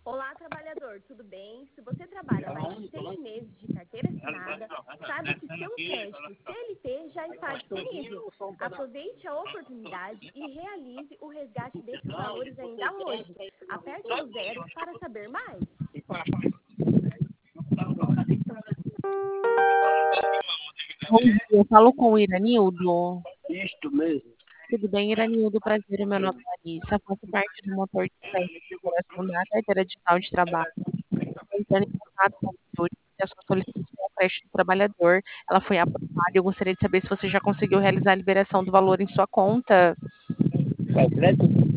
Olá, trabalhador, tudo bem? Se você trabalha mais de 6 meses de carteira assinada, saiba que seu crédito CLT já está disponível. Aproveite a oportunidade e realize o resgate desses valores ainda hoje. Aperte no 0 para saber mais. Bom dia, eu falo com o Iranildo. Isto mesmo. Tudo bem, Iranildo? Prazer, meu nome é Larissa, faço parte do motor de exploração da carteira digital de trabalho. Estou entrando em contato com o senhor e a sua solicitação ao crédito do trabalhador. Ela foi aprovada e eu gostaria de saber se você já conseguiu realizar a liberação do valor em sua conta. Qual crédito?